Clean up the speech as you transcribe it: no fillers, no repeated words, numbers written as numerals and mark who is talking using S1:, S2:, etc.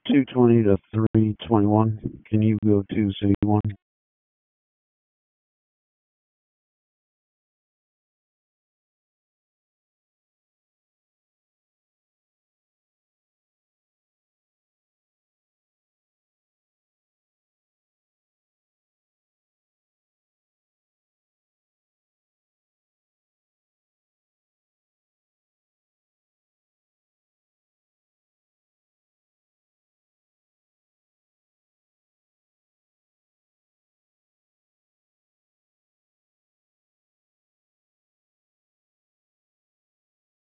S1: 220 to 321. Can you go to City 1?